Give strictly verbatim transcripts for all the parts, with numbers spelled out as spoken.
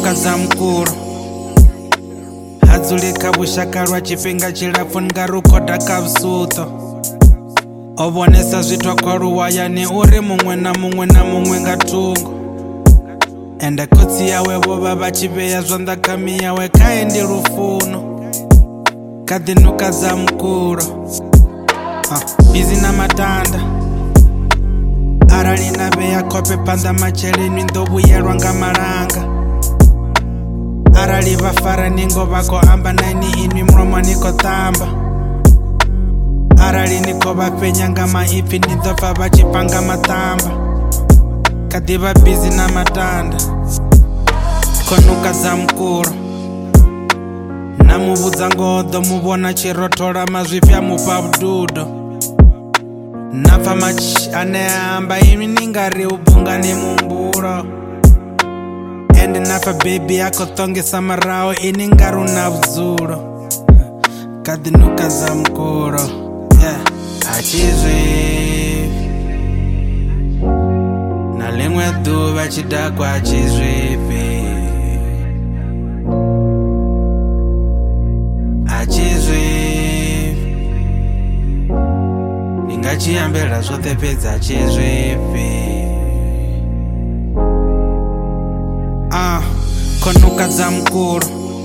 Konukadza mukuru hadzulika vushaka lwa tshifhinga tshilapfu nga rukhoda ka vusutho o vhonesa zwithu kwa luwayani uri muṅwe na muṅwe na muṅwe nga thungo ende khotsi yawe vho vha vha tshi vhea zwanḓa kha miyawe khae ndi lufuno kha ḓinukadza mukulu bizi na matanda arali na vhea khofhe phanḓa matsheleni ndo vhuyelwa nga malanga arali vha fara ningo vha khou amba na ini inwi mulomo ni khou ṱamba arali ni khou vha fhenya nga maipfi ni ḓo pfa vha tshi panga maṱamba kha ḓivha bizi na matanda Konukadza mukulu na muvhudza ngoho ḓo muvhona tshirothola mazwifhi a mufha vhududo na pfa matshi ane a amba inwi ni nga ri u bungani muhumbulo ende na pfa bebi a khou ṱongisa maraho ini nga ri u na vhudzulo kha ḓinukadza mukulu a tshi zwifhi na ḽiṅwe ḓuvha tshidakwa a tshi zwifhi a tshi zwifhi ndi nga tshi ambela zwoṱhe fhedzi a tshi zwifhi ah Konukadza mukulu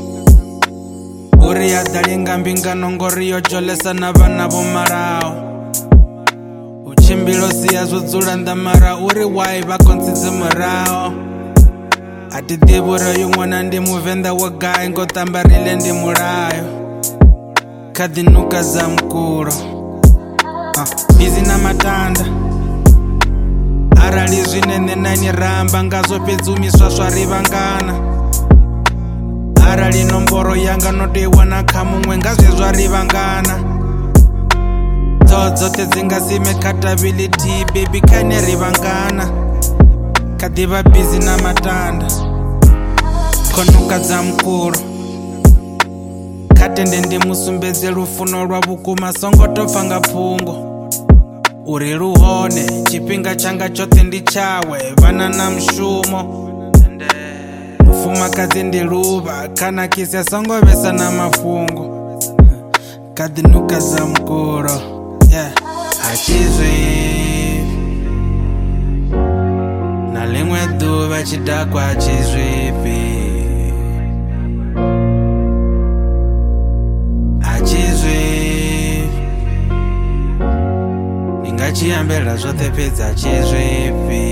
uri ya ḓali nga mbingano ngori yo dzholesa na vhana vho malaho u tshimbilo sia zwo dzula nnḓa mara uri wai vha kontsitse muraho a ti ḓivhi uri oyu ṅwana ndi muvenḓa wo gai ngo ṱambarile ndi mulayo kha ḓinukadza mukulu bizi na matanda arali zwine nṋe na ni ramba ngazwo fhedzi umiswa swa ri vhangana arali nomboro yanga no tou i wana kha muṅwe nga zwezwa ri vhangana ṱhoho dzoṱhe dzi nga si compatibility baby khane ri vhangana kha ḓivha bizi na matanda Konukadza mukulu kha tende ndi musumbedze lufuno lwa vhukuma songo tou pfa nga pfhungo uri luhone tshifhinga tshanga tshoṱhe ndi tshawe vhana na mushumo mufumakadzi ndi luvha kana kise songo vhesa na mafhungo kha ḓinukadza mukulu a tshi zwifhi na ḽiṅwe ḓuvha tshidakwa a tshi zwifhi a tshi zwifhi ndi nga tshi ambela zwoṱhe fhedzi a tshi zwifhi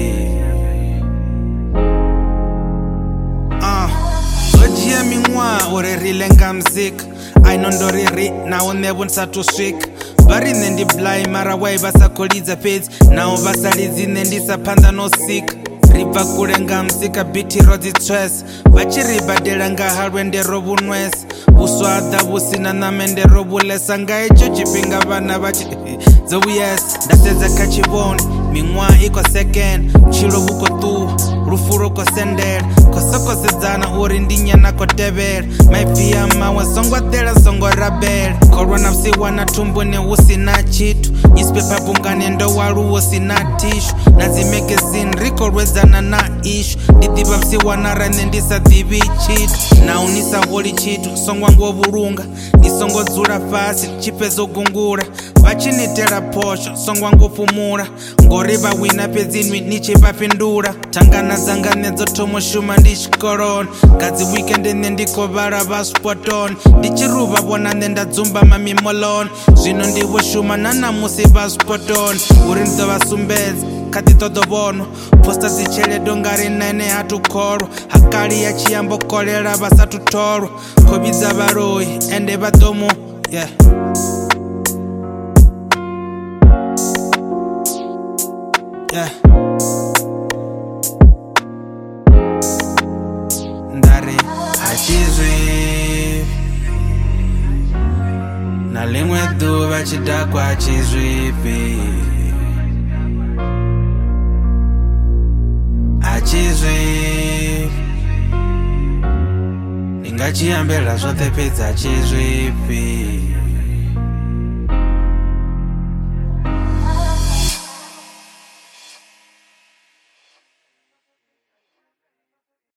zwo dzhia miṅwaha uri ri ḽe nga muzika ai no ndo ri ri naho nṋe vho ndi sathu swika vha ri nṋe ndi blai mara wai vha sa khou lidza fhedzi naho vha sa lidzi nṋe ndi sa phanḓa no sika ri bva kule nga muzika biti ro dzi tswesa vha tshi ri badela nga ha lwende ro vhuṅwesa vhuswa ha ḓa vhusina na mende ro vhulesa nga hetsho tshifhinga vhana vha tshi dzo vhuyesa nda sedza kha tshivhoni miṅwaha i khou sekena vhutshilo vhu khou ṱuwa lufu lu khou sendela khou sokou sedzana uri ndi nyana khou tevhela maipfi ya mawe songo ḓela songo rabela kholwa na vhusiwana thumbuni hu si na tshithu newspaper bungani ndo waluwo si na tishu na dzi magazine ri khou lwedzana na ishu ndi ḓivha vhusiwana ra nṋe ndi sa ḓivhi tshithu naho ni sa holi tshithu songo ngo vhulunga ni songo dzula fhasi tshi fhedza u gungula vha tshi ni tela phosho songo ngo fhumula ngori vha wina fhedzi nwi ni tshi vha fhindula thangana dzanga nṋe dzo thoma u shuma ndi tshikoloni nga dzi weekend nṋe ndi khou vhala vha spotoni ndi tshi ruvha vhona nṋe nda dzumba mamimoloni zwino ndi vho shuma na namusi vha spotoni uri ndi ḓo vha sumbedza kha ḓi ṱoḓo vhono posta dzi tsheledo nga ri nene ha tu kholwa hakali ya tshiyambo kolela vha sathu tholwa khou vhidza vhaloi ende vha ḓo mu yeah yeah ndari a tshi zwifhi na ḽiṅwe ḓuvha tshidakwa a tshi zwifhi a tshi zwifhi ndi nga tshi ambela zwoṱhe fhedzi a tshi zwifhi